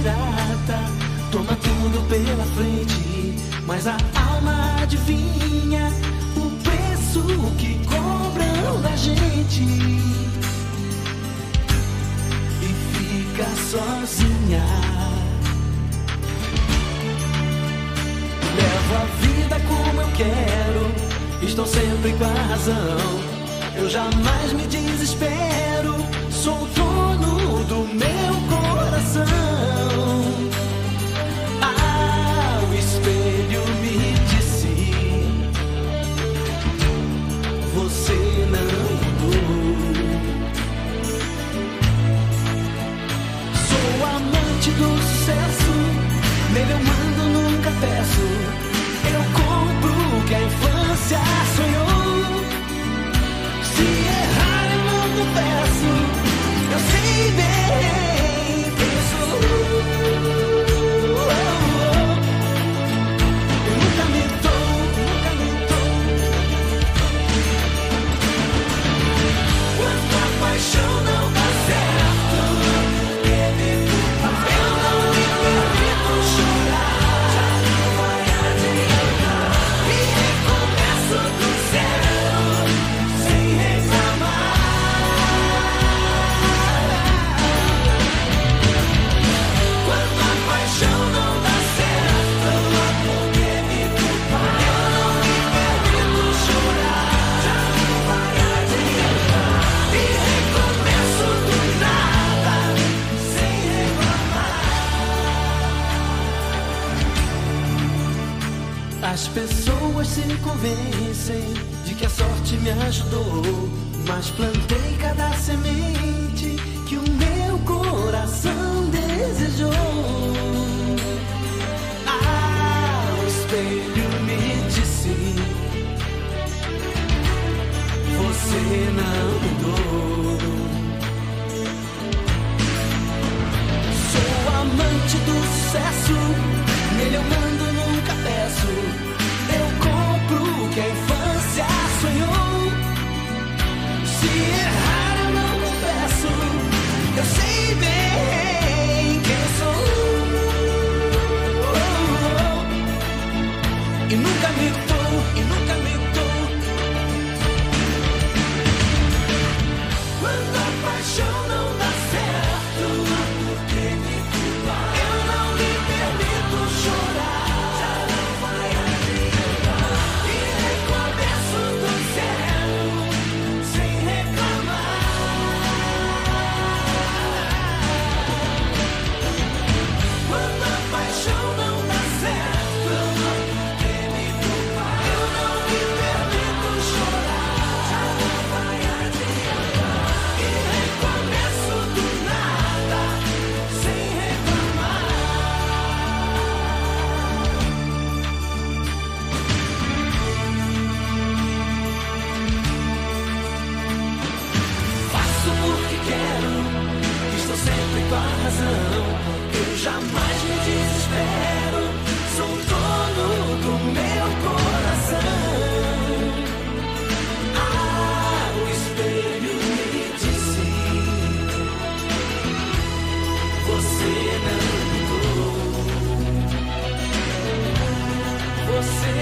pirata, toma tudo pela frente, mas a alma adivinha o preço que cobram da gente e fica sozinha. Levo a vida como eu quero, estou sempre com a razão. Eu jamais me desespero, sou o dono do meu coração. Ah, o espelho me disse: você não mudou. Sou amante do sucesso, nele eu mando, nunca peço. Eu compro o que a infância sonhou. Se errar eu não confesso, eu sei bem quem sou. Eu nunca me dou. Quando a paixão não dá certo, eu não me permito chorar. Já não vai adiantar, e recomeço do zero, sem reclamar. Quando a paixão não dá certo, por que me culpar? Eu não me permito chorar. Já não vai adiantar, e recomeço do nada, sem reclamar. As pessoas se convencem de que a sorte me ajudou, mas plantei cada semente que o meu coração desejou. Ah, o espelho me disse: você não mudou. Sou amante do sucesso, nele eu mando, nunca peço. Eu compro o que a infância sonhou. Se errar eu não confesso, eu sei bem quem sou. E nunca me dou. Quando a paixão não dá certo, por que me culpar? Eu não me permito chorar. Já não vai adiantar, e recomeço do zero, sem reclamar. Quando a paixão não dá certo, por que me culpar? Eu não me permito chorar. Já não vai adiantar, e recomeço do nada, sem reclamar. Faço porque quero, estou sempre com a razão. Eu jamais me desespero, sou dono do meu coração. Ah, o espelho me disse: você não mudou. Você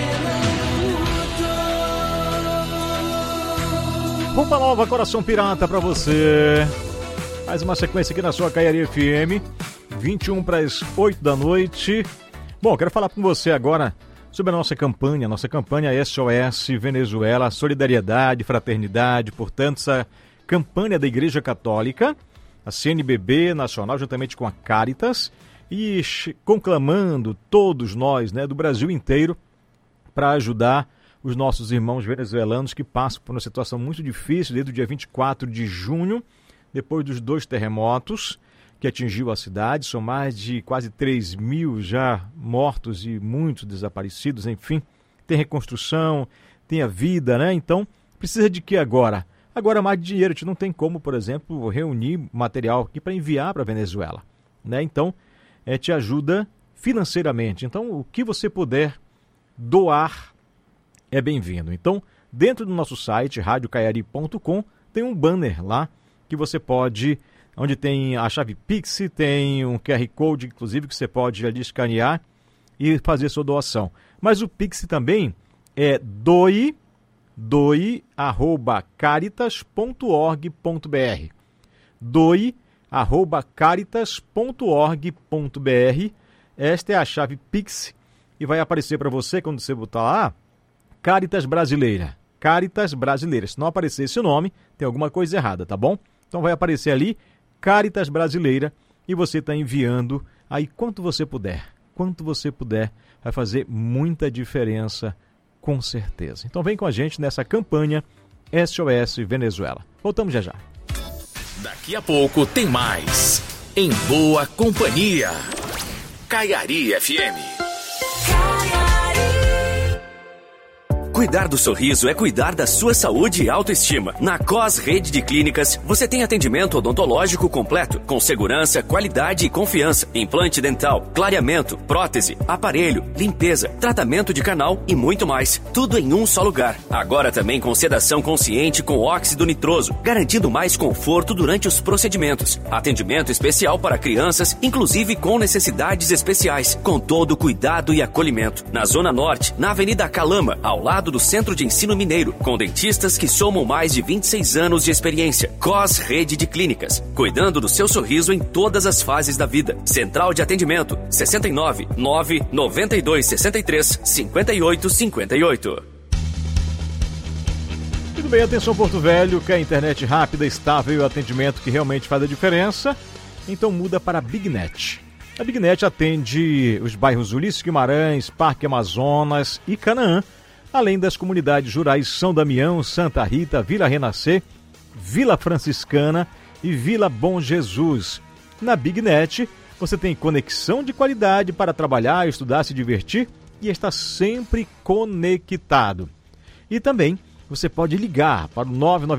não mudou. Roupa nova, Coração Pirata pra você. Mais uma sequência aqui na sua Caiari FM, 21 para as 8 da noite. Bom, quero falar com você agora sobre a nossa campanha SOS Venezuela, solidariedade, fraternidade. Portanto, essa campanha da Igreja Católica, a CNBB Nacional, juntamente com a Caritas, e conclamando todos nós, do Brasil inteiro, para ajudar os nossos irmãos venezuelanos que passam por uma situação muito difícil desde o dia 24 de junho, depois dos 2 terremotos que atingiu a cidade. São mais de quase 3 mil já mortos e muitos desaparecidos. Enfim, tem reconstrução, tem a vida, Então, precisa de que agora? Agora mais de dinheiro. A gente não tem como, por exemplo, reunir material aqui para enviar para a Venezuela, Então, te ajuda financeiramente. Então, o que você puder doar é bem-vindo. Então, dentro do nosso site, radiocaiari.com, tem um banner lá que você pode onde tem a chave Pix, tem um QR Code, inclusive, que você pode ali escanear e fazer sua doação. Mas o Pix também é doe@caritas.org.br. doe@caritas.org.br. Esta é a chave Pix e vai aparecer para você quando você botar lá Caritas Brasileira. Caritas Brasileira. Se não aparecer esse nome, tem alguma coisa errada, tá bom? Então vai aparecer ali Caritas Brasileira e você está enviando aí quanto você puder. Quanto você puder, vai fazer muita diferença, com certeza. Então vem com a gente nessa campanha SOS Venezuela. Voltamos já já. Daqui a pouco tem mais. Em Boa Companhia. Caiari FM. Cuidar do sorriso é cuidar da sua saúde e autoestima. Na COS Rede de Clínicas, você tem atendimento odontológico completo, com segurança, qualidade e confiança. Implante dental, clareamento, prótese, aparelho, limpeza, tratamento de canal e muito mais. Tudo em um só lugar. Agora também com sedação consciente com óxido nitroso, garantindo mais conforto durante os procedimentos. Atendimento especial para crianças, inclusive com necessidades especiais, com todo o cuidado e acolhimento. Na Zona Norte, na Avenida Calama, ao lado do Centro de Ensino Mineiro, com dentistas que somam mais de 26 anos de experiência. COS Rede de Clínicas, cuidando do seu sorriso em todas as fases da vida. Central de atendimento, 69 9 92 63 58 58. Muito bem, atenção Porto Velho, quer internet rápida, estável e atendimento que realmente faz a diferença? Então muda para a BigNet. A BigNet atende os bairros Ulisses Guimarães, Parque Amazonas e Canaã, além das comunidades rurais São Damião, Santa Rita, Vila Renascer, Vila Franciscana e Vila Bom Jesus. Na BigNet, você tem conexão de qualidade para trabalhar, estudar, se divertir e está sempre conectado. E também você pode ligar para o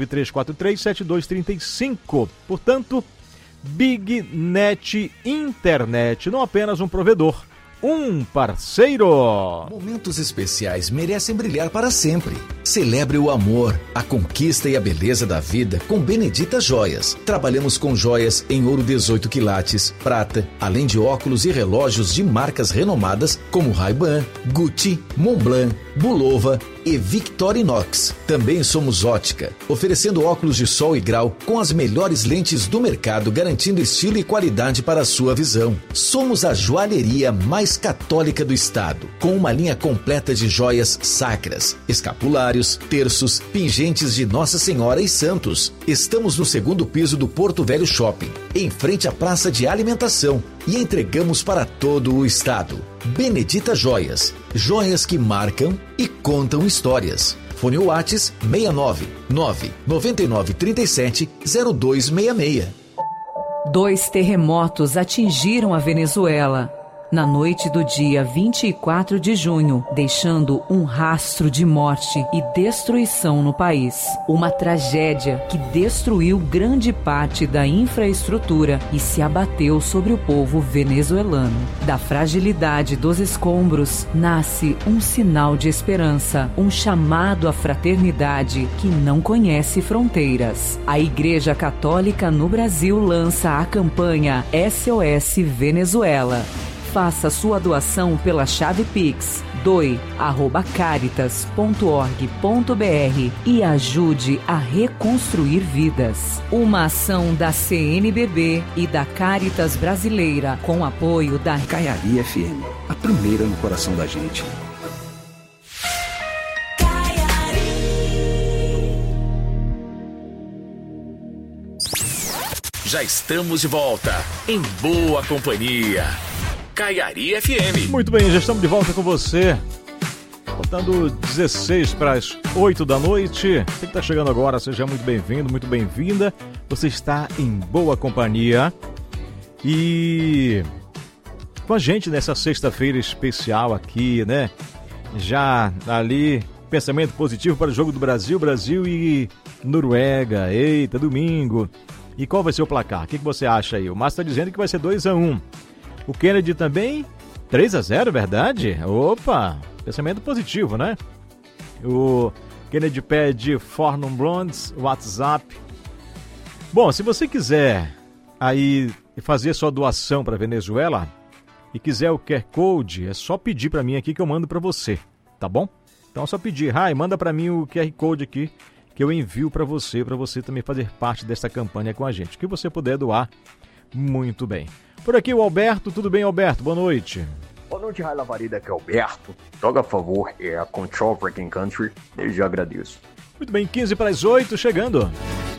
993437235. Portanto, BigNet Internet, não apenas um provedor, um parceiro. Momentos especiais merecem brilhar para sempre. Celebre o amor, a conquista e a beleza da vida com Benedita Joias. Trabalhamos com joias em ouro 18 quilates, prata, além de óculos e relógios de marcas renomadas como Ray-Ban, Gucci, Montblanc, Bulova e Victorinox. Também somos ótica, oferecendo óculos de sol e grau com as melhores lentes do mercado, garantindo estilo e qualidade para a sua visão. Somos a joalheria mais católica do estado, com uma linha completa de joias sacras, escapulários, terços, pingentes de Nossa Senhora e santos. Estamos no 2º piso do Porto Velho Shopping, em frente à praça de alimentação, e entregamos para todo o estado. Benedita Joias, joias que marcam e contam histórias. Fone Whats 69 999 37 0266. 2 terremotos atingiram a Venezuela na noite do dia 24 de junho, deixando um rastro de morte e destruição no país. Uma tragédia que destruiu grande parte da infraestrutura e se abateu sobre o povo venezuelano. Da fragilidade dos escombros nasce um sinal de esperança, um chamado à fraternidade que não conhece fronteiras. A Igreja Católica no Brasil lança a campanha SOS Venezuela. Faça sua doação pela chave Pix, doe@caritas.org.br e ajude a reconstruir vidas. Uma ação da CNBB e da Caritas Brasileira, com apoio da Caiari FM, a primeira no coração da gente. Já estamos de volta, em boa companhia. Caiari FM. Muito bem, já estamos de volta com você. Faltando 16 para as 8 da noite. Você que está chegando agora, seja muito bem-vindo, muito bem-vinda. Você está em boa companhia. E com a gente nessa sexta-feira especial aqui, né? Já ali, pensamento positivo para o jogo do Brasil, Brasil e Noruega. Eita, domingo. E qual vai ser o placar? O que você acha aí? O Márcio está dizendo que vai ser 2-1. O Kennedy também, 3-0, verdade? Opa, pensamento positivo, né? O Kennedy pede Fornum Blondes, WhatsApp. Bom, se você quiser aí fazer sua doação para Venezuela e quiser o QR Code, é só pedir para mim aqui que eu mando para você, tá bom? Então é só pedir, Rai, manda para mim o QR Code aqui que eu envio para você também fazer parte desta campanha com a gente. O que você puder doar, muito bem. Por aqui o Alberto, tudo bem, Alberto? Boa noite. Boa noite, Rai Lavareda, aqui é Alberto. Joga a favor, Control Freaking Country, desde já agradeço. Muito bem, 15 para as 8, chegando.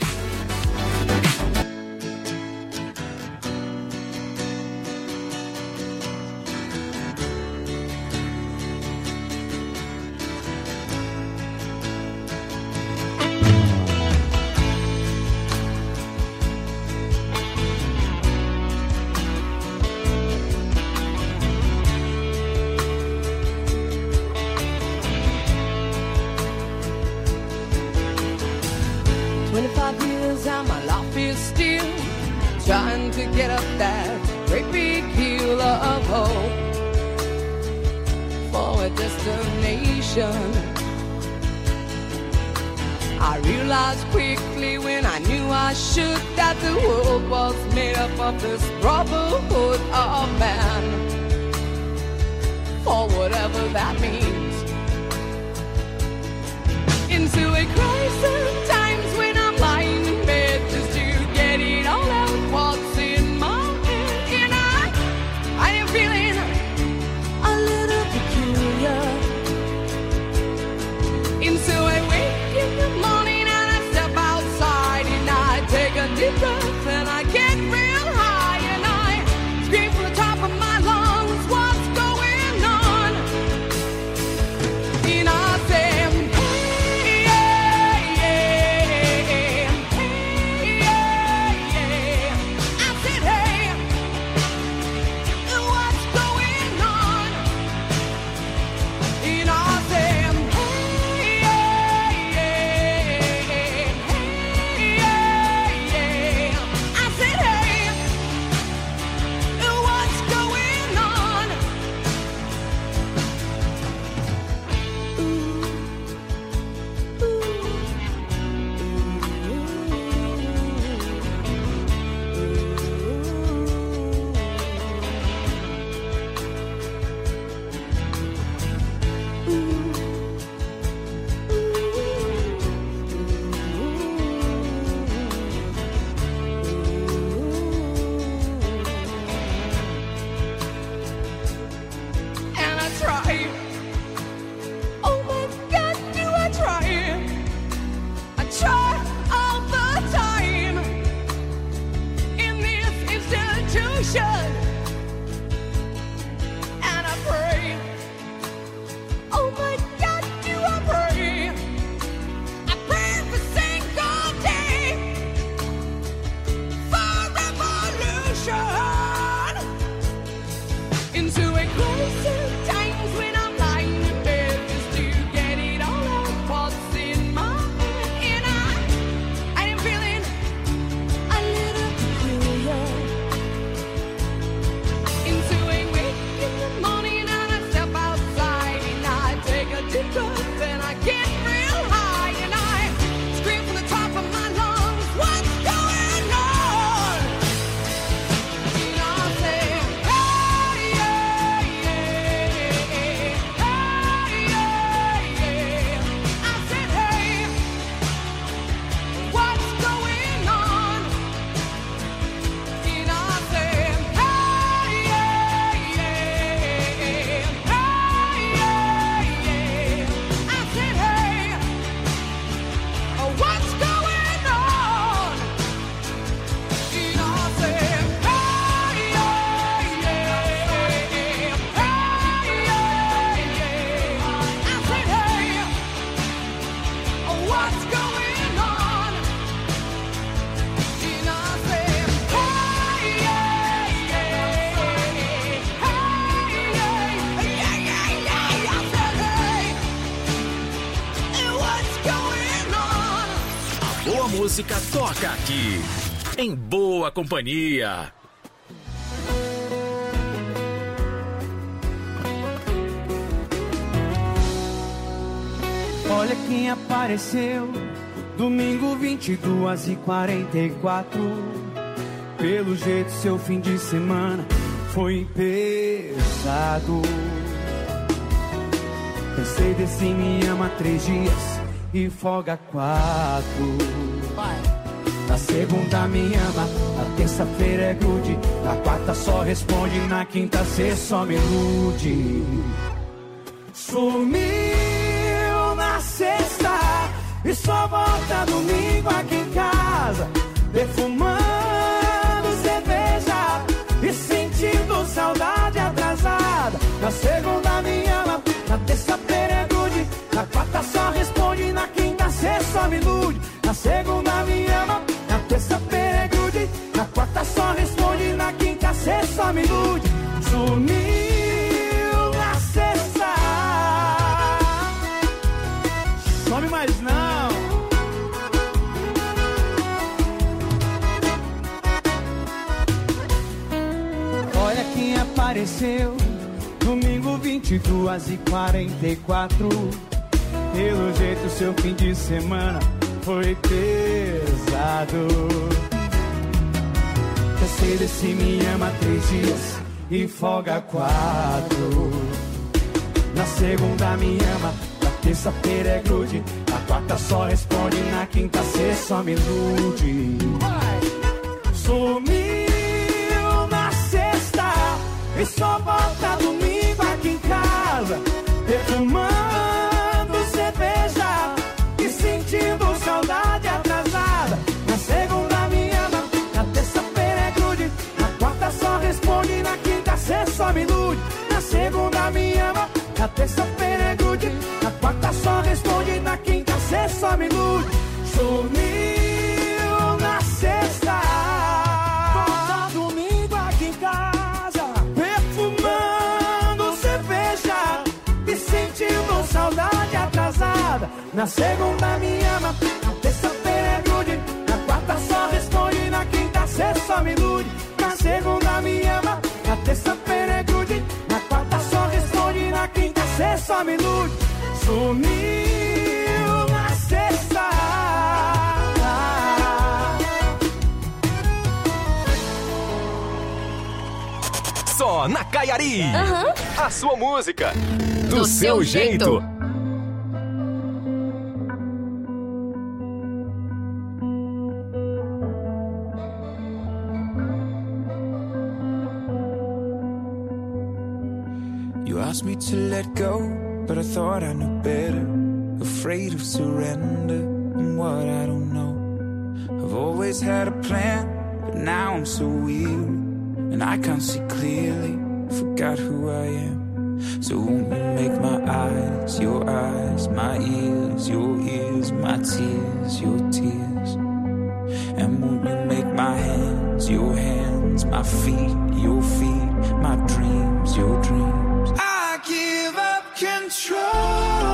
Música toca aqui, em boa companhia. Olha quem apareceu, domingo 22h44. Pelo jeito seu fim de semana foi pesado. Pensei desse me ama 3 dias e folga 4. Na segunda me ama, na terça-feira é grude, na quarta só responde, na quinta cê só me ilude. Sumiu na sexta e só volta domingo aqui em casa, defumando cerveja e sentindo saudade atrasada. Na segunda me ama, na terça-feira é grude, na quarta só responde, na quinta cê só me ilude. Na segunda me ama, na terça-feira é grude, na quarta só responde, na quinta cê só me ilude. Sumiu na sexta, some mais não. Olha quem apareceu, domingo 22h44. Pelo jeito seu fim de semana foi pesado. Você desse me ama 3 dias e folga 4. Na segunda me ama, na terça-feira é grude, na quarta só responde, na quinta cê só me ilude. Sumiu na sexta e só volta domingo aqui em casa, defumando cerveja e sentindo saudade atrasada. Na segunda me ama, na terça-feira é grude, na quarta só responde, na quinta cê só me ilude. Na segunda me ama, na terça-feira é grude, na quarta só responde, na quinta cê só me ilude. Sumiu na sexta, volta domingo aqui em casa, perfumando cerveja e sentindo saudade atrasada. Na segunda me ama, na terça-feira é grude, na quarta só responde, na quinta cê só me ilude. Na segunda me ama, na terça-feira é grude, na quarta só responde, na quinta cê só me ilude. Sumiu na sexta. Só na Caiari. A sua música do seu jeito. You asked me to let go, but I thought I knew better. Afraid of surrender and what I don't know. I've always had a plan, but now I'm so weary and I can't see clearly. Forgot who I am. So won't you make my eyes your eyes, my ears your ears, my tears your tears? And won't you make my hands your hands, my feet your feet, my dreams your dreams? I give up control.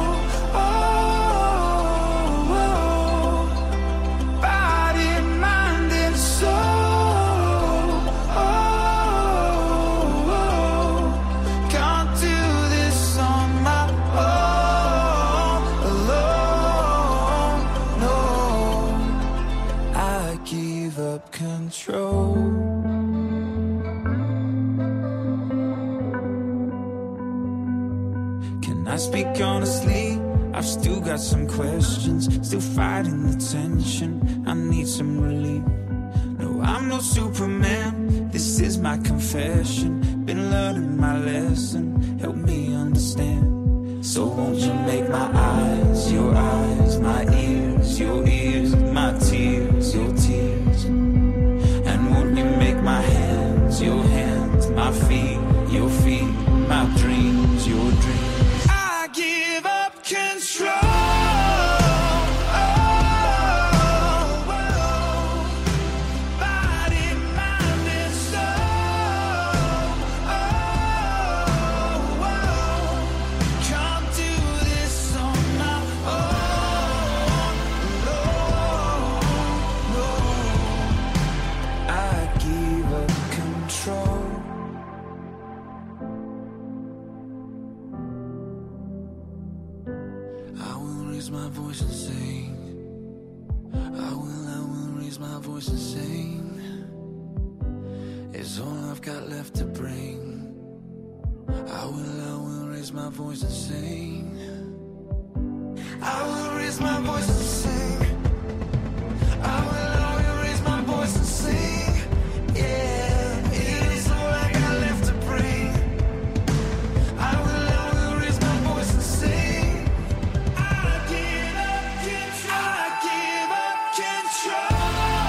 Can I speak honestly? I've still got some questions, still fighting the tension. I need some relief. No, I'm no Superman, this is my confession. Been learning my lesson, help me understand. So won't you make my eyes your eyes, my ears your ears, my tears your tears? And won't you make my hands your hands, my feet your feet, my dreams your dreams? I give up control. My voice and sing. I will raise my voice and sing. is all I've got left to bring. I will raise my voice and sing. I will raise my voice and sing. I will raise my voice and sing. Yeah, it is all I got left to bring. I will raise my voice and sing. I give up control. I give up control.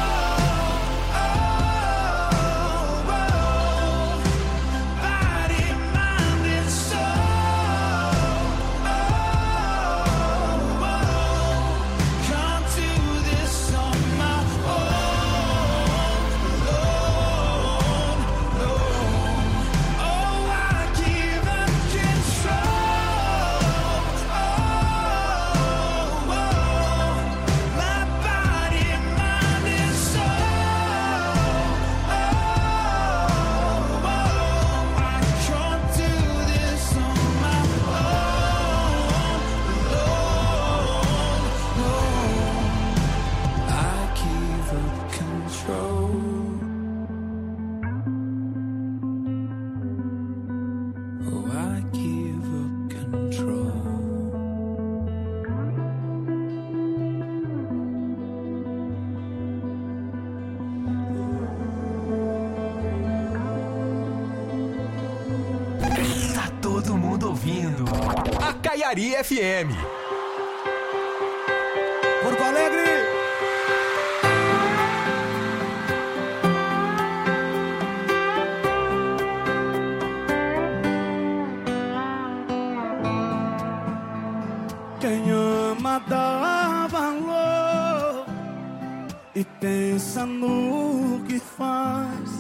Caiari FM. Porto Alegre. Quem ama dá valor e pensa no que faz.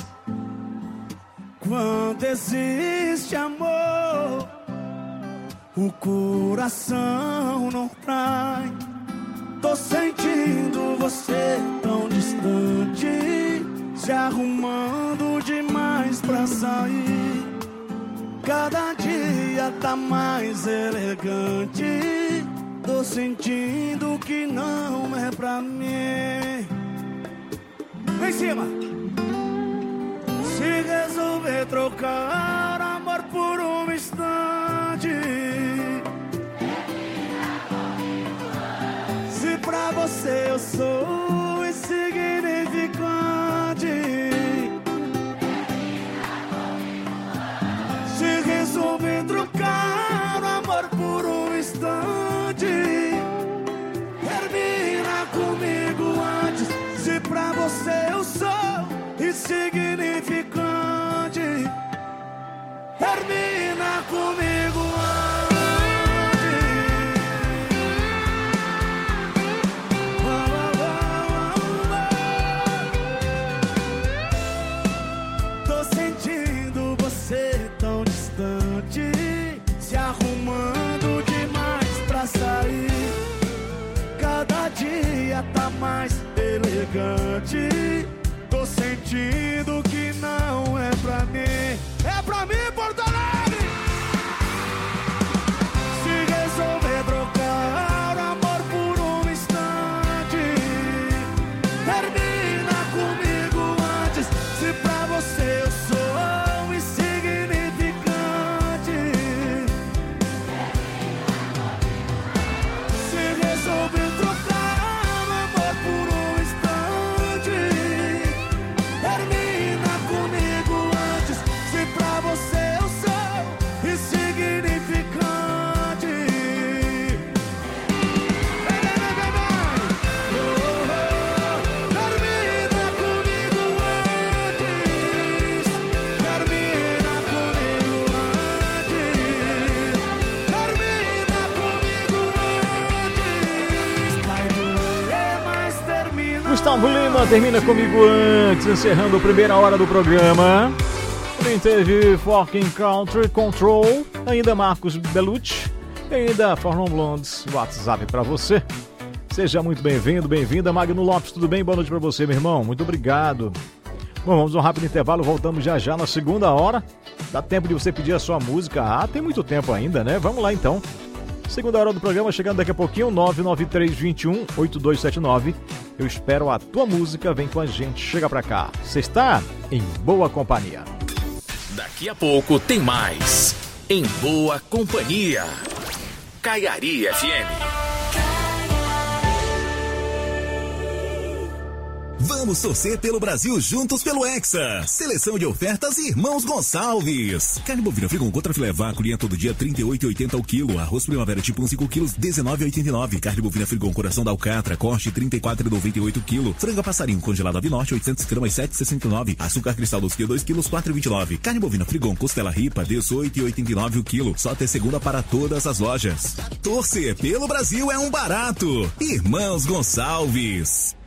Quando existe amor, o coração não trai. Tô sentindo você tão distante, se arrumando demais pra sair. Cada dia tá mais elegante. Tô sentindo que não é pra mim. Vem em cima. Se resolver trocar amor por um instante, se pra você eu sou insignificante, se resolver trocar amor por um instante, termina comigo antes. Se pra você eu sou insignificante, termina comigo antes. Tô sentindo você tão distante, se arrumando demais pra sair. Cada dia tá mais elegante. Tô sentindo que não é pra mim. É pra mim, Porto Alegre! Se resolver trocar amor por um instante, termina comigo antes. Se pra você eu sou insignificante, se resolver trocar amor por um instante, termina comigo antes. Se pra você eu sou insignificante, termina comigo antes. Termina comigo antes. Termina comigo antes. Vai doer, mas termina. Gustavo Lima termina comigo antes, encerrando a primeira hora do programa. Também teve Fucking Country Control, ainda Marcos Bellucci, e ainda Forlon Blondes, WhatsApp pra você. Seja muito bem-vindo, bem-vinda. Magno Lopes, tudo bem? Boa noite pra você, meu irmão. Muito obrigado. Bom, vamos a um rápido intervalo, voltamos já já na segunda hora. Dá tempo de você pedir a sua música. Ah, tem muito tempo ainda, né? Vamos lá então. Segunda hora do programa, chegando daqui a pouquinho, 99321-8279. Eu espero a tua música, vem com a gente, chega pra cá. Você está em boa companhia. Daqui a pouco tem mais. Em boa companhia. Caiari FM. Vamos torcer pelo Brasil juntos pelo Hexa. Seleção de ofertas Irmãos Gonçalves. Carne bovina Frigon contra filé vaculinha todo dia 38,80 o quilo. Arroz primavera tipo 5 quilos 19,89. Carne bovina Frigon coração da alcatra corte 34,98 o quilo. Franga passarinho congelado ave norte 800 gramas 7,69. Açúcar cristal dos quilos 2 quilos 4,29. Carne bovina Frigon costela ripa 18,89 o quilo. Só até segunda para todas as lojas. Torcer pelo Brasil é um barato. Irmãos Gonçalves.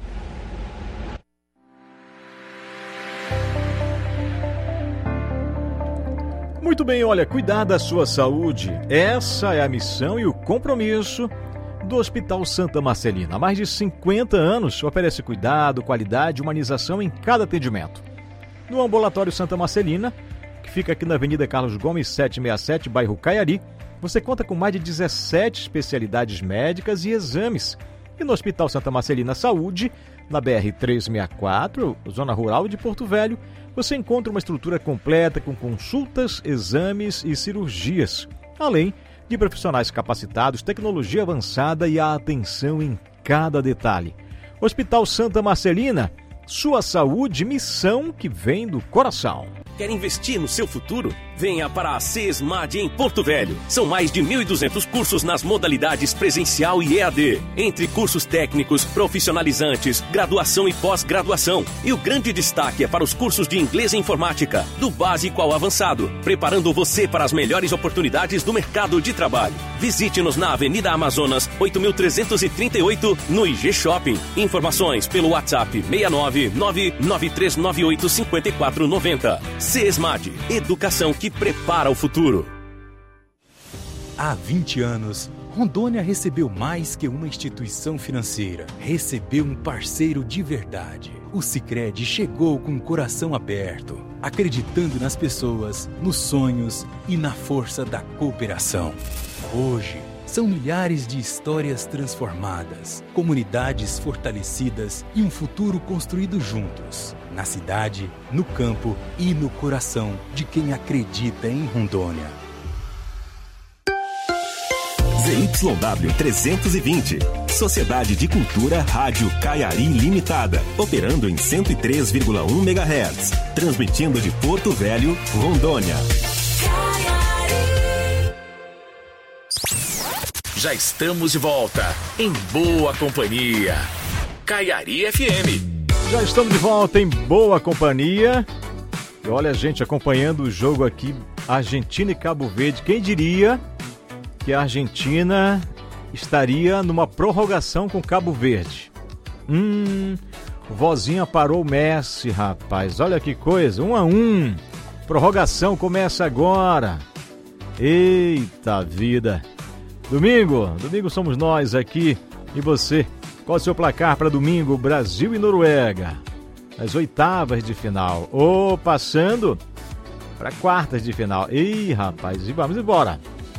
Muito bem, olha, cuidar da sua saúde, essa é a missão e o compromisso do Hospital Santa Marcelina. Há mais de 50 anos oferece cuidado, qualidade e humanização em cada atendimento. No Ambulatório Santa Marcelina, que fica aqui na Avenida Carlos Gomes 767, bairro Caiari, você conta com mais de 17 especialidades médicas e exames. E no Hospital Santa Marcelina Saúde, na BR-364, zona rural de Porto Velho, você encontra uma estrutura completa com consultas, exames e cirurgias, além de profissionais capacitados, tecnologia avançada e a atenção em cada detalhe. Hospital Santa Marcelina, sua saúde, missão que vem do coração. Quer investir no seu futuro? Venha para a CESMAD em Porto Velho. São mais de 1.200 cursos nas modalidades presencial e EAD. Entre cursos técnicos, profissionalizantes, graduação e pós-graduação. E o grande destaque é para os cursos de inglês e informática, do básico ao avançado, preparando você para as melhores oportunidades do mercado de trabalho. Visite-nos na Avenida Amazonas, 8.338, no IG Shopping. Informações pelo WhatsApp 69993985490. CESMAD, educação que prepara o futuro. Há 20 anos, Rondônia recebeu mais que uma instituição financeira. Recebeu um parceiro de verdade. O Sicredi chegou com o coração aberto, acreditando nas pessoas, nos sonhos e na força da cooperação. Hoje, são milhares de histórias transformadas, comunidades fortalecidas e um futuro construído juntos. Na cidade, no campo e no coração de quem acredita em Rondônia. ZYW 320, Sociedade de Cultura Rádio Caiari Limitada, operando em 103,1 MHz, transmitindo de Porto Velho, Rondônia. Já estamos de volta, em boa companhia. Caiari FM. Já estamos de volta em boa companhia. E olha a gente acompanhando o jogo aqui, Argentina e Cabo Verde. Quem diria que a Argentina estaria numa prorrogação com Cabo Verde? Vozinha parou o Messi, rapaz. Olha que coisa, 1-1. Prorrogação começa agora. Eita vida. Domingo somos nós aqui e você. Qual é o seu placar para domingo? Brasil e Noruega, as oitavas de final. Ou passando para quartas de final. Ih, rapaz, e vamos embora.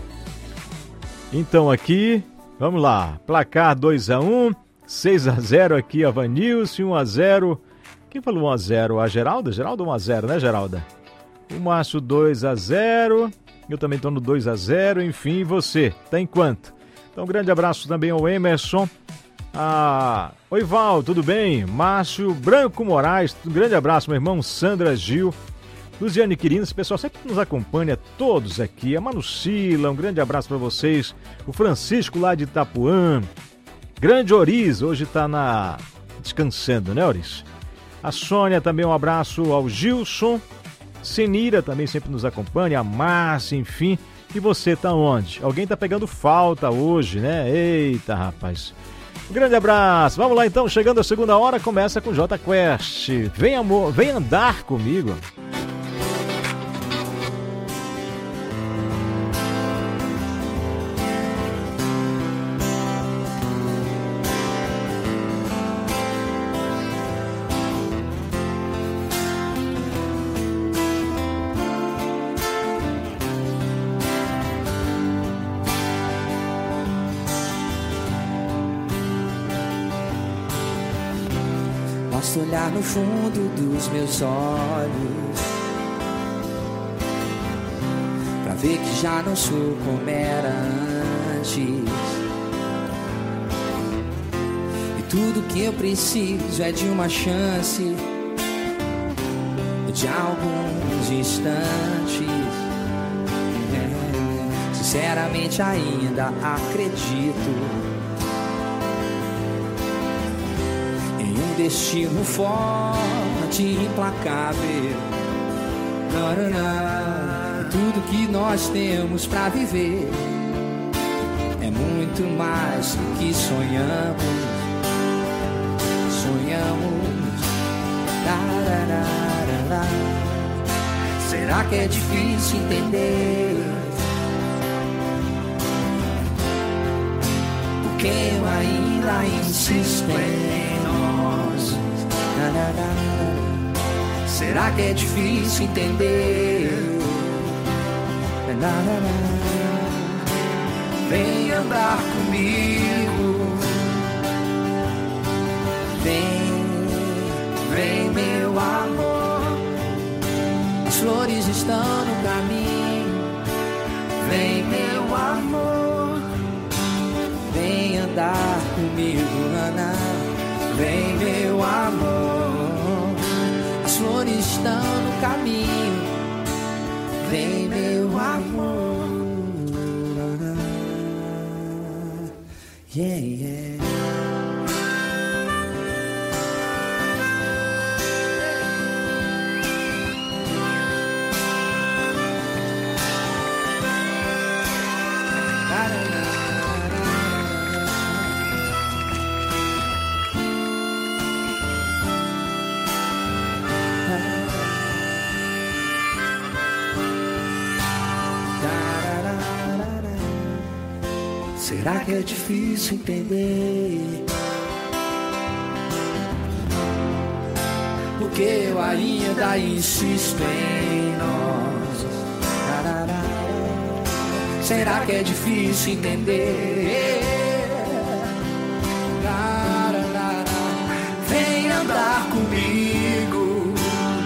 Então aqui, vamos lá. Placar 2-1, 6-0 aqui a Vanilson, 1-0. Quem falou 1-0? A Geralda? Geralda 1-0, né, Geralda? O Márcio 2-0. Eu também estou no 2-0, enfim, e você? Tá em quanto? Então, um grande abraço também ao Emerson. Oi, Val, tudo bem? Márcio Branco Moraes, um grande abraço, meu irmão. Sandra Gil, Luziane Quirino, esse pessoal sempre nos acompanha, todos aqui. A Manucila, um grande abraço para vocês. O Francisco lá de Itapuã. Grande Oriz, hoje está descansando, né, Oriz? A Sônia também, um abraço ao Gilson. Senira também sempre nos acompanha, a Márcia, enfim. E você tá onde? Alguém tá pegando falta hoje, né? Eita, rapaz. Um grande abraço. Vamos lá então, chegando a segunda hora, começa com J Quest. Vem amor, vem andar comigo. Basta olhar no fundo dos meus olhos pra ver que já não sou como era antes. E tudo que eu preciso é de uma chance, de alguns instantes. Sinceramente ainda acredito destino forte e implacável. Tudo que nós temos pra viver é muito mais do que sonhamos. Será que é difícil entender? Porque eu ainda insisto em nós. Será que é difícil entender? Vem andar comigo. Vem meu amor. As flores estão no caminho. Vem meu amor. Vem andar comigo, Ana. Vem meu amor. As flores estão no caminho. Vem meu amor. Yeah, yeah. Será que é difícil entender? Porque eu ainda insisto em nós. Será que é difícil entender? Vem andar comigo.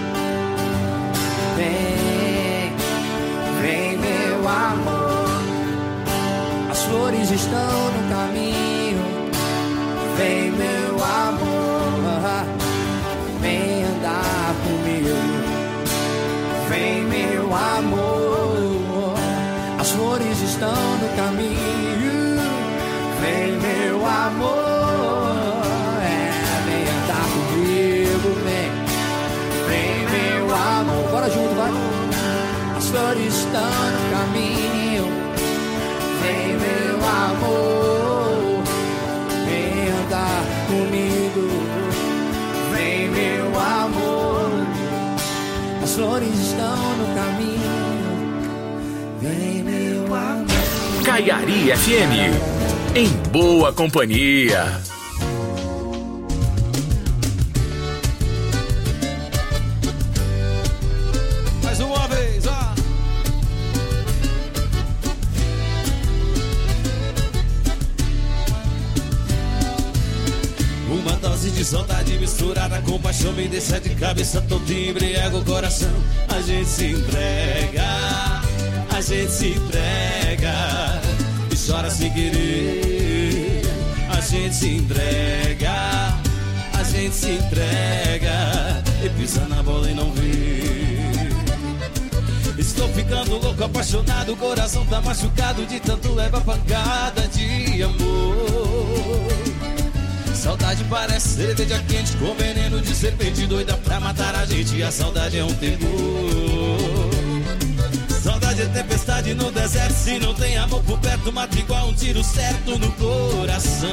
Vem meu amor. As flores estão no caminho. Vem meu amor. Vem andar comigo. Vem meu amor. As flores estão no caminho. Vem meu amor. Vem andar comigo. Vem meu amor. Bora junto, vai. As flores estão no caminho. Vem meu amor, vem andar comigo. Vem meu amor, as flores estão no caminho. Vem meu amor. Caiari FM, em boa companhia. Mais uma vez, ó. Uma dose de saudade misturada com paixão me deixa de cabeça toda, embriaga o coração. A gente se entrega, a gente se entrega e chora sem querer. A gente se entrega, a gente se entrega e pisa na bola e não vê. Estou ficando louco, apaixonado, o coração tá machucado de tanto leva pancada de amor. Saudade parece cerveja quente com veneno de serpente, doida pra matar a gente. A saudade é um terror. Saudade é tempestade no deserto. Se não tem amor por perto, mata igual um tiro certo no coração.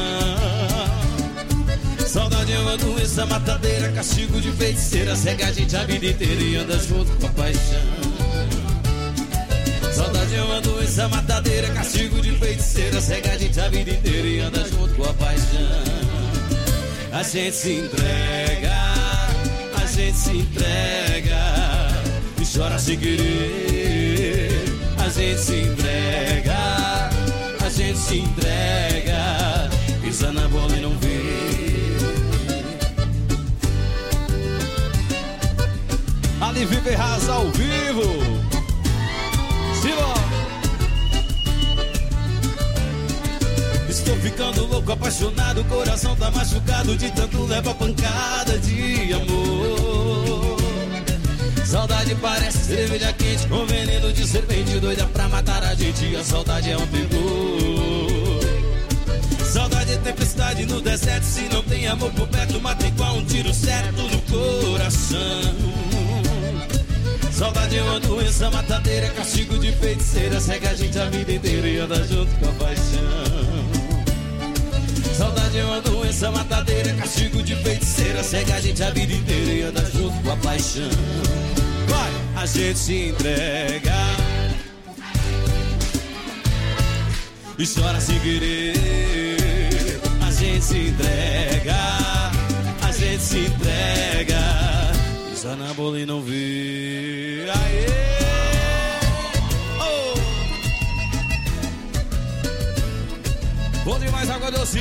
Saudade é uma doença matadeira, castigo de feiticeira, cega a gente a vida inteira e anda junto com a paixão. Saudade é uma doença matadeira, castigo de feiticeira, cega a gente a vida inteira e anda junto com a paixão. A gente se entrega, a gente se entrega e chora sem querer. A gente se entrega, a gente se entrega, pisa na bola e não vê. Alive Ferraz ao vivo. Simbora. Estou ficando louco, apaixonado, o coração tá machucado de tanto leva pancada de amor. Saudade parece cerveja quente com veneno de serpente, doida pra matar a gente. A saudade é um terror. Saudade é tempestade no deserto, se não tem amor por perto, mata igual um tiro certo no coração. Saudade é uma doença matadeira, castigo de feiticeira, segue a gente a vida inteira e anda junto com a paixão. Saudade é uma doença matadeira, castigo de feiticeira, segue a gente a vida inteira e anda junto com a paixão. Vai, a gente se entrega e chora sem querer. A gente se entrega, a gente se entrega e só na bola e não vê. Aê! Oh! Bom demais, água doce.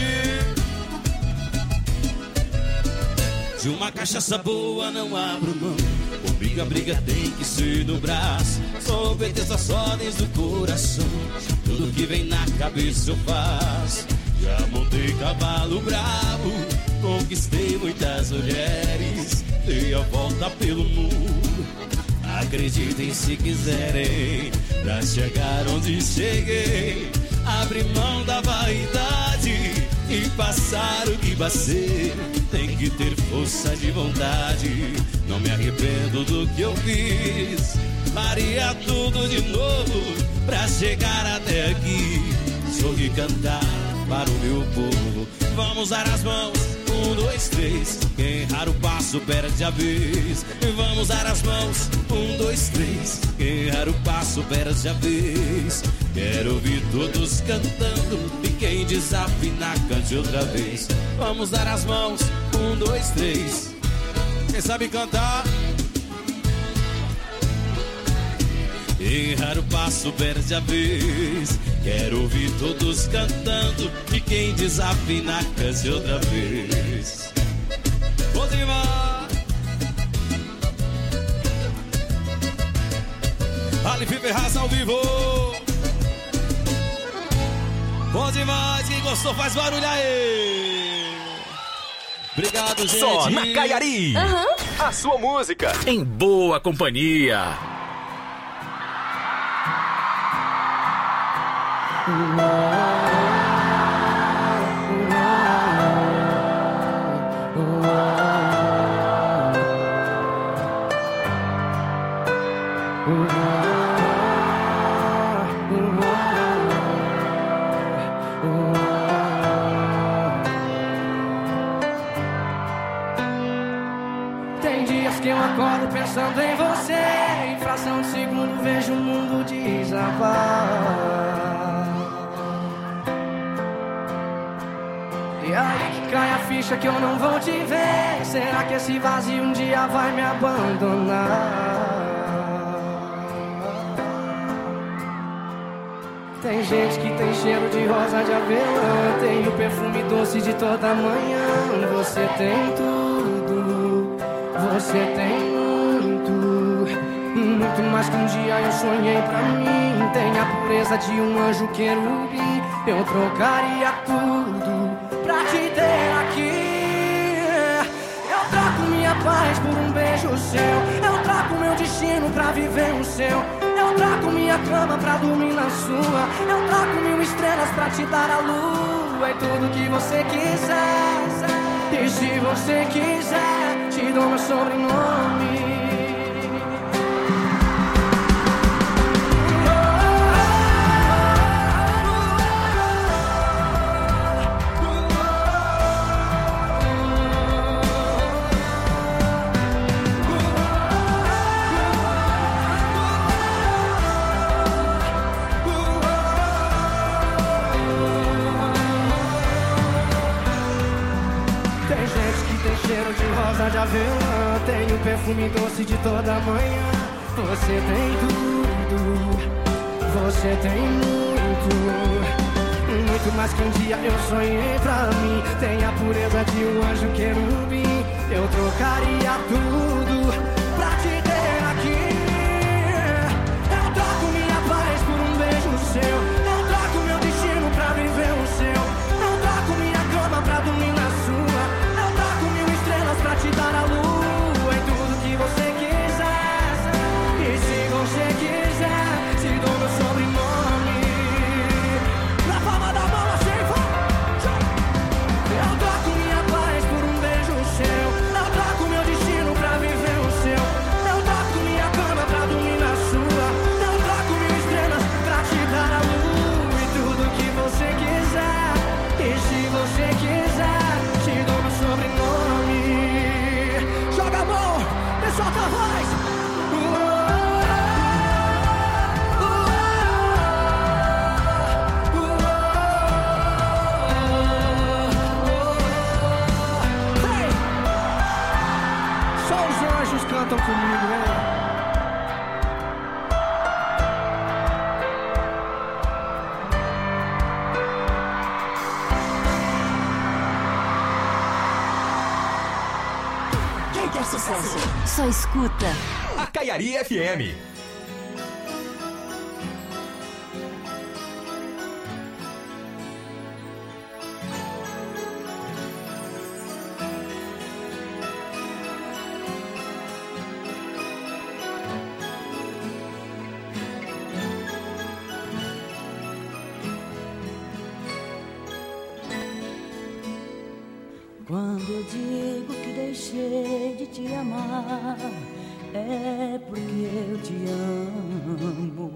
De uma cachaça boa não abro mão. Comigo a briga tem que ser no braço. Só obedeço as ordens do coração. Tudo que vem na cabeça eu faço. Já montei cavalo bravo, conquistei muitas mulheres, dei a volta pelo mundo. Acreditem se quiserem, pra chegar onde cheguei. Abrir mão da vaidade e passar o que passei. Tem que ter força de vontade, não me arrependo do que eu fiz. Faria tudo de novo pra chegar até aqui. Sorrir, cantar para o meu povo. Vamos dar as mãos, 1, 2, 3. Quem errar o passo perde a vez. Vamos dar as mãos, 1, 2, 3. Quem errar o passo perde a vez. Quero ouvir todos cantando e quem desafinar cante outra vez. Vamos dar as mãos, 1, 2, 3. Quem sabe cantar? Errar o passo perde a vez. Quero ouvir todos cantando e quem desafinar cante outra vez. Vou demais. Alive Ferraz ao vivo. Bom demais, quem gostou faz barulho aí. Obrigado, gente. Só na Caiari. A sua música em boa companhia. Tem dias que eu acordo pensando em você, em fração de segundo vejo o mundo desabar. E aí que cai a ficha que eu não vou te ver. Será que esse vazio um dia vai me abandonar? Tem gente que tem cheiro de rosa de avelã, tem o perfume doce de toda manhã. Você tem tudo, você tem muito mais que um dia eu sonhei pra mim. Tem a pureza de um anjo querubim. Eu trocaria tudo pra te ter aqui. Eu troco minha paz por um beijo seu. Eu troco meu destino pra viver o seu. Eu troco minha cama pra dormir na sua. Eu troco 1000 estrelas pra te dar a lua. E tudo que você quiser. E se você quiser, te dou meu sobrenome. Cheiro de rosa de avelã, tem o perfume doce de toda manhã. Você tem tudo, você tem muito mais que um dia eu sonhei pra mim. Tem a pureza de um anjo querubim. Eu trocaria tudo pra te ter aqui. qualquer sucesso. Só escuta a Caiari FM. Quando eu digo que deixei de te amar, é porque eu te amo.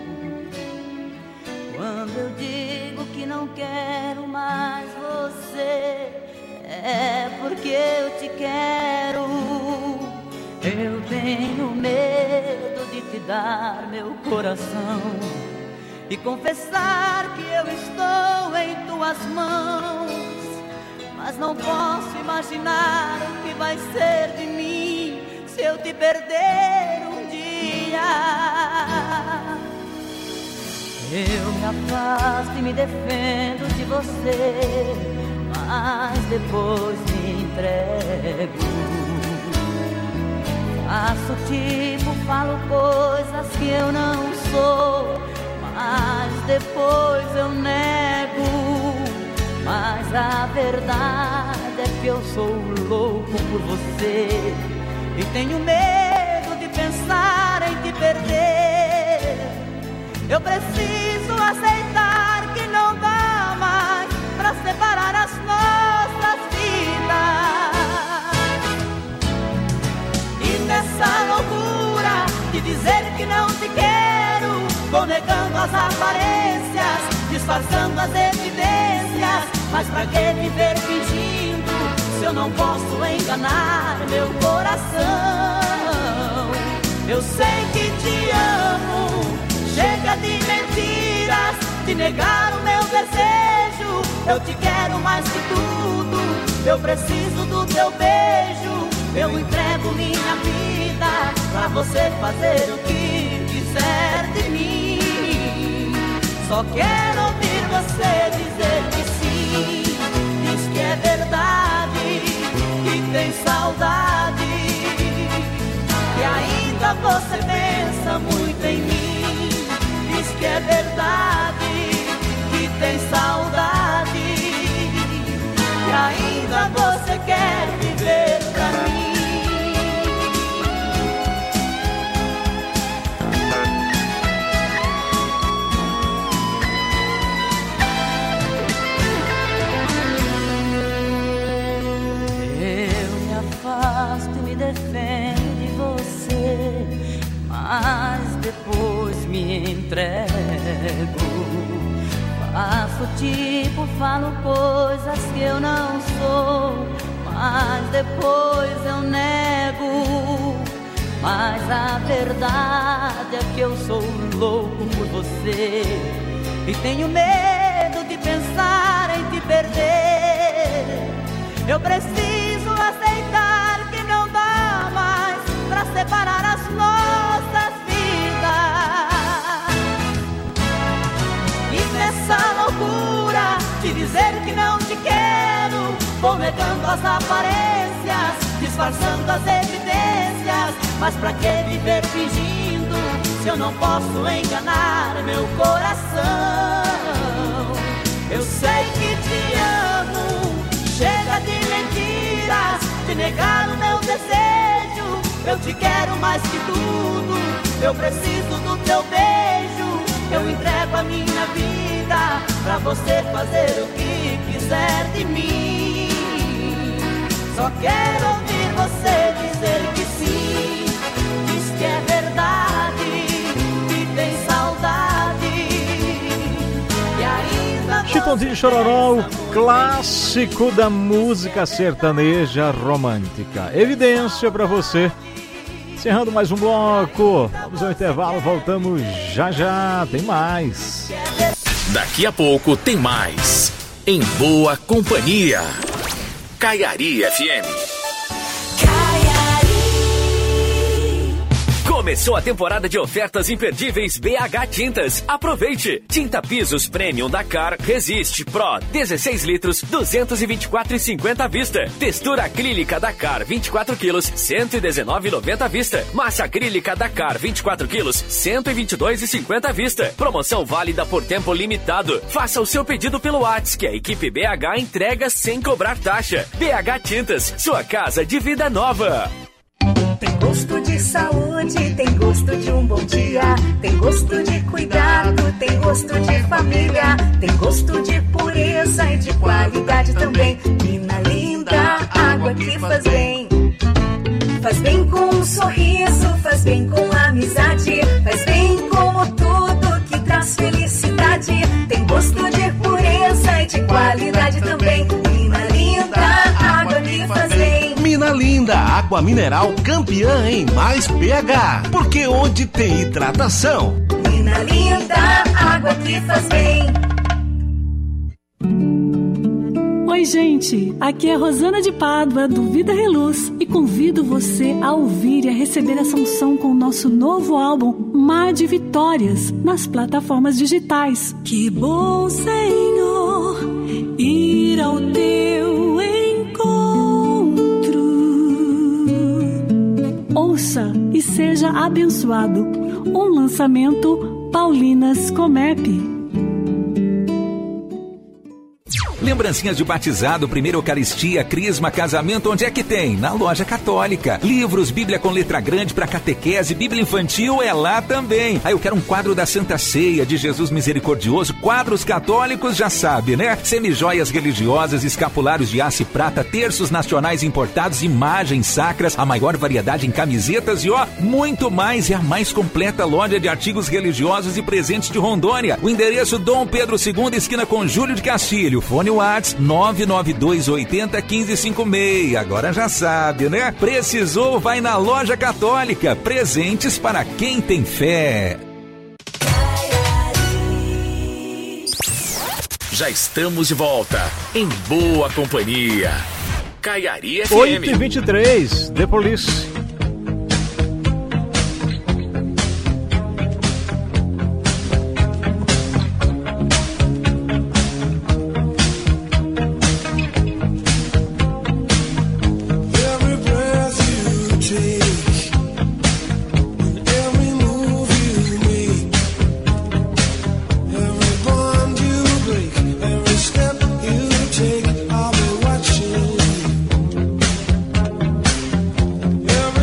Quando eu digo que não quero mais você, é porque eu te quero. Eu tenho medo de te dar meu coração e confessar que eu estou em tuas mãos. Mas não posso imaginar o que vai ser de mim se eu te perder um dia. Eu me afasto e me defendo de você, mas depois me entrego. Faço tipo, falo coisas que eu não sou, mas depois eu nego. Mas a verdade é que eu sou louco por você e tenho medo de pensar em te perder. Eu preciso aceitar que não dá mais pra separar as nossas vidas. E nessa loucura de dizer que não te quero, vou negando as aparências, disfarçando as evidências. Mas pra que viver fingindo se eu não posso enganar meu coração? Eu sei que te amo, chega de mentiras, de negar o meu desejo. Eu te quero mais que tudo, eu preciso do teu beijo. Eu entrego minha vida pra você fazer o que quiser de mim. Só quero ouvir você dizer que sim, diz que é verdade, que tem saudade, que ainda você pensa muito em mim. Diz que é verdade, que tem saudade, que ainda você quer viver pra mim. Me defendo de você, mas depois me entrego. Faço tipo, falo coisas que eu não sou, mas depois eu nego. Mas a verdade é que eu sou louco por você e tenho medo de pensar em te perder. Eu preciso aceitar que não dá mais pra separar as nossas vidas. E nessa loucura de dizer que não te quero, vou negando as aparências, disfarçando as evidências. Mas pra que viver fingindo se eu não posso enganar meu coração? Eu sei que te amo, chega de mentiras, de negar o meu desejo. Eu te quero mais que tudo, eu preciso do teu beijo. Eu entrego a minha vida pra você fazer o que quiser de mim. Só quero ouvir você dizer que sim, diz que é verdade, que tem saudade, e ainda Chitãozinho Chororó, o clássico da música sertaneja romântica. Evidência pra você. Encerrando mais um bloco. Vamos ao intervalo, voltamos já já. Tem mais. Daqui a pouco tem mais. Em Boa Companhia. Caiari FM. Começou a temporada de ofertas imperdíveis BH Tintas. Aproveite! Tinta Pisos Premium Dakar Resiste Pro 16 litros, 224,50 à vista. Textura acrílica Dakar 24 quilos, 119,90 à vista. Massa acrílica Dakar 24 quilos, 122,50 à vista. Promoção válida por tempo limitado. Faça o seu pedido pelo WhatsApp, que a equipe BH entrega sem cobrar taxa. BH Tintas, sua casa de vida nova. Tem gosto de saúde, tem gosto de um bom dia, tem gosto de cuidado, tem gosto de família, tem gosto de pureza e de qualidade também. Mina Linda, água que faz bem. Faz bem com um sorriso, faz bem com amizade, faz bem como tudo que traz felicidade. Tem gosto de pureza e de qualidade também. Mina Linda, água que faz bem. Mina Linda, água mineral campeã em mais pH. Porque onde tem hidratação. Mina Linda, água que faz bem. Oi, gente, aqui é a Rosana de Pádua, do Vida Reluz, e convido você a ouvir e a receber essa unção com o nosso novo álbum Mar de Vitórias, nas plataformas digitais. Que bom, Senhor, ir ao teu encontro. Ouça e seja abençoado. Um lançamento Paulinas Comep. Lembrancinhas de batizado, primeira Eucaristia, crisma, casamento, onde é que tem? Na Loja Católica. Livros, Bíblia com letra grande para catequese, Bíblia infantil é lá também. Aí eu quero um quadro da Santa Ceia, de Jesus Misericordioso, quadros católicos, já sabe, né? Semijoias religiosas, escapulários de aço e prata, terços nacionais importados, imagens sacras, a maior variedade em camisetas e muito mais. É a mais completa loja de artigos religiosos e presentes de Rondônia. O endereço Dom Pedro II, esquina com Júlio de Castilho. Fone WhatsApp 992801556. Agora já sabe, né? Precisou, vai na Loja Católica. Presentes para quem tem fé. Já estamos de volta, em boa companhia. Caiari FM. 8h23, The Police. Every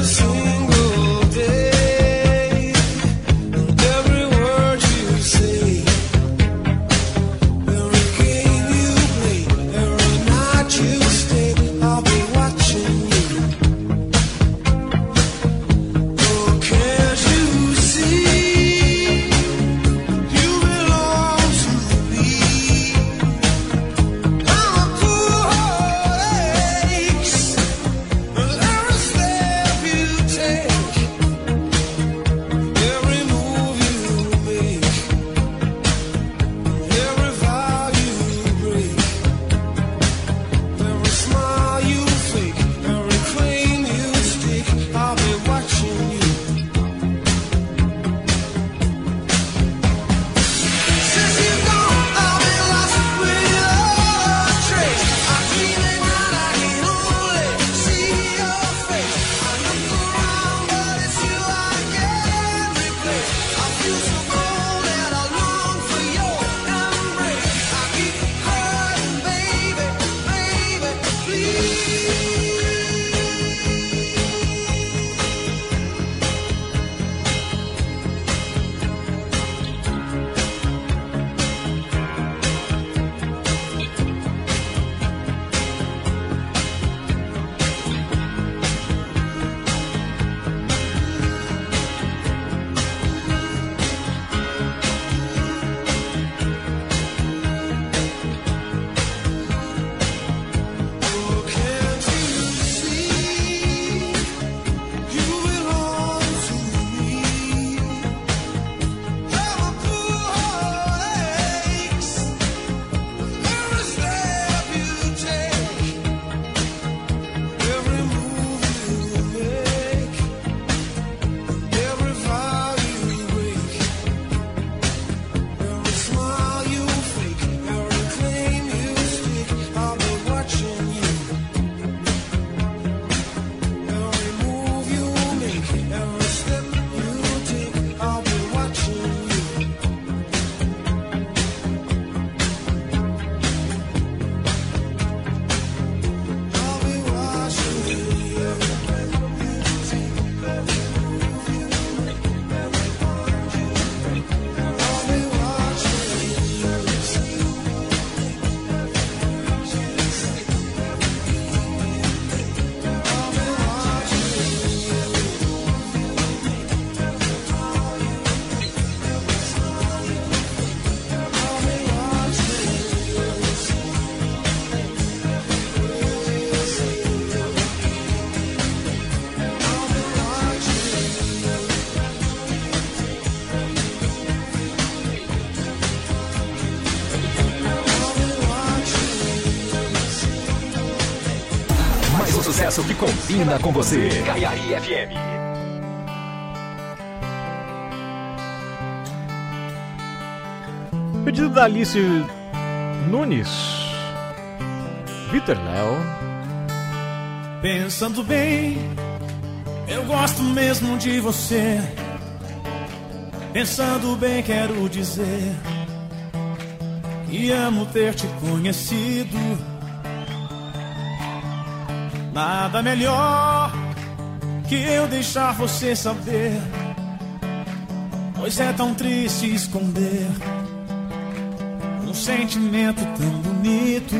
O sucesso que combina com você. Caiari FM. Pedido da Alice Nunes. Vitor Léo. Pensando bem, eu gosto mesmo de você. Pensando bem, quero dizer que amo ter te conhecido. Nada melhor que eu deixar você saber, pois é tão triste esconder um sentimento tão bonito.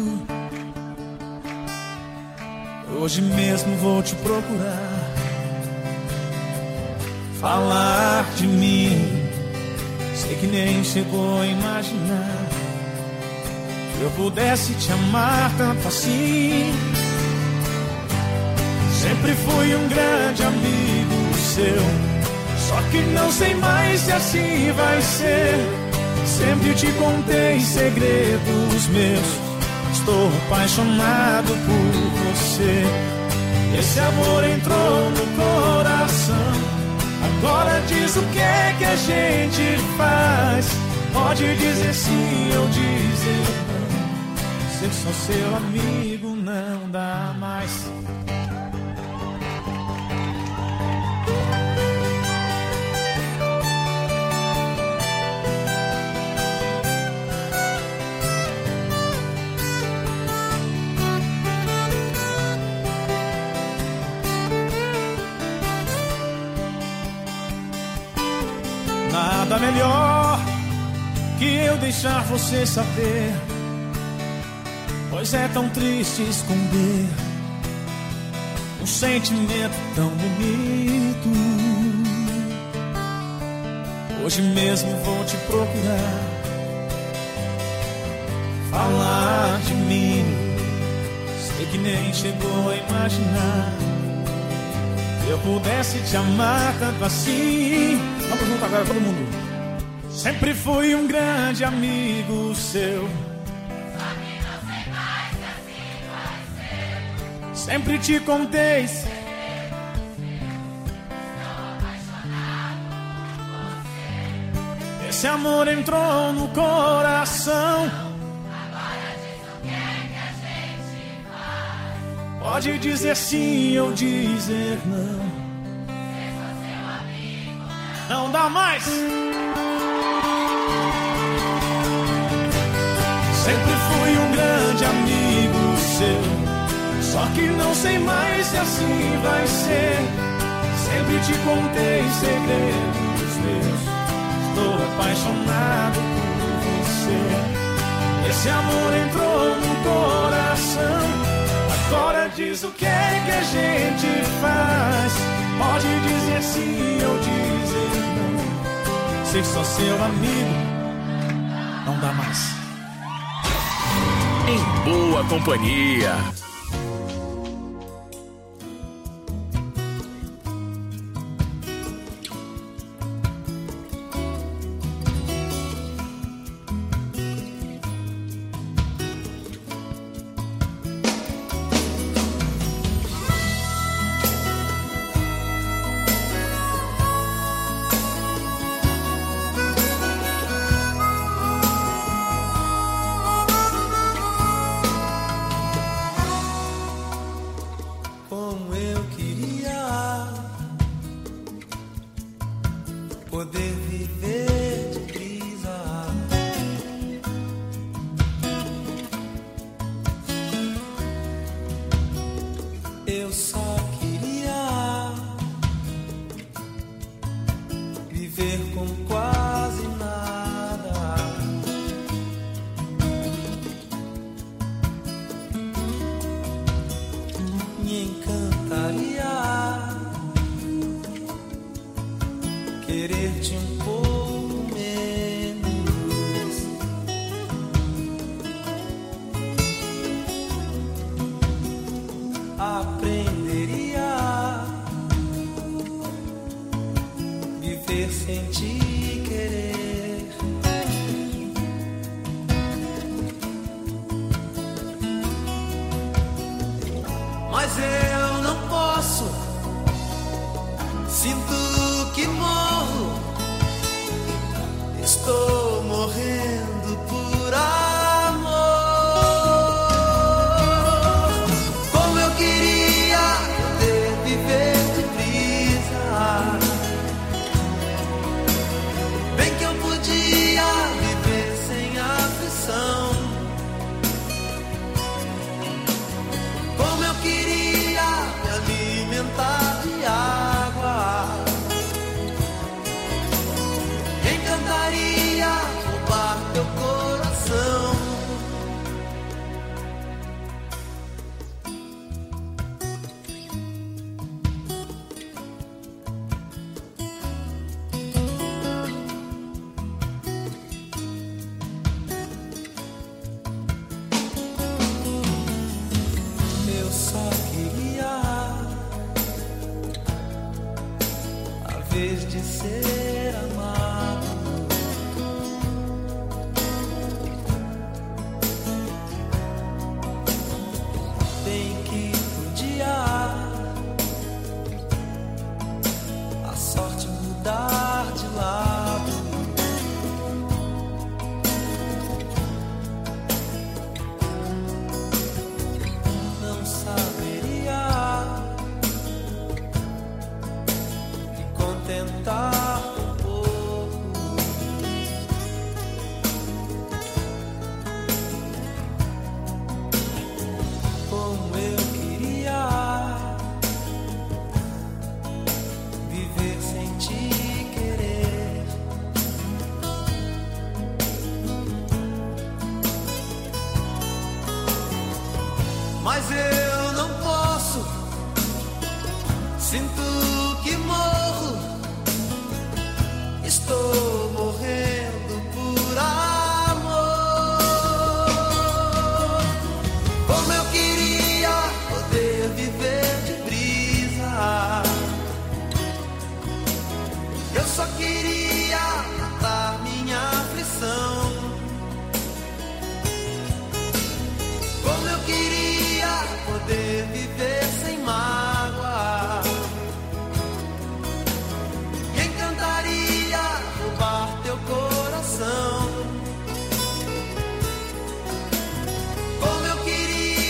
Hoje mesmo vou te procurar, falar de mim. Sei que nem chegou a imaginar que eu pudesse te amar tanto assim. Sempre fui um grande amigo seu, só que não sei mais se assim vai ser. Sempre te contei segredos meus, estou apaixonado por você. Esse amor entrou no coração, agora diz o que é que a gente faz. Pode dizer sim ou dizer não, ser só seu amigo não dá mais. Nada melhor que eu deixar você saber, pois é tão triste esconder um sentimento tão bonito. Hoje mesmo vou te procurar, falar de mim. Sei que nem chegou a imaginar que eu pudesse te amar tanto assim. Vamos junto agora, todo mundo. Sempre fui um grande amigo seu, só que não sei mais se assim vai ser. Sempre te contei, estou apaixonado por você. Esse amor entrou no coração, agora diz o que é que a gente faz. Pode dizer sim ou dizer não, não dá mais. Sempre fui um grande amigo seu, só que não sei mais se assim vai ser. Sempre te contei segredos meus, estou apaixonado por você. Esse amor entrou no coração, agora diz o que é que a gente faz. Pode dizer sim ou dizer não, ser só seu amigo não dá mais. Em boa companhia. mas eu não posso. Sinto que morro, estou morrendo por amor. Como eu queria poder viver deprisa, bem que eu podia viver sem aflição. Como eu queria me alimentar de água, encantaria roubar teu coração. Eu só queria a vez de ser amado. Bem que podia a sorte mudar de lado. Não saberia me contentar com pouco. Como eu queria viver sem te querer. Mas eu não posso. Sinto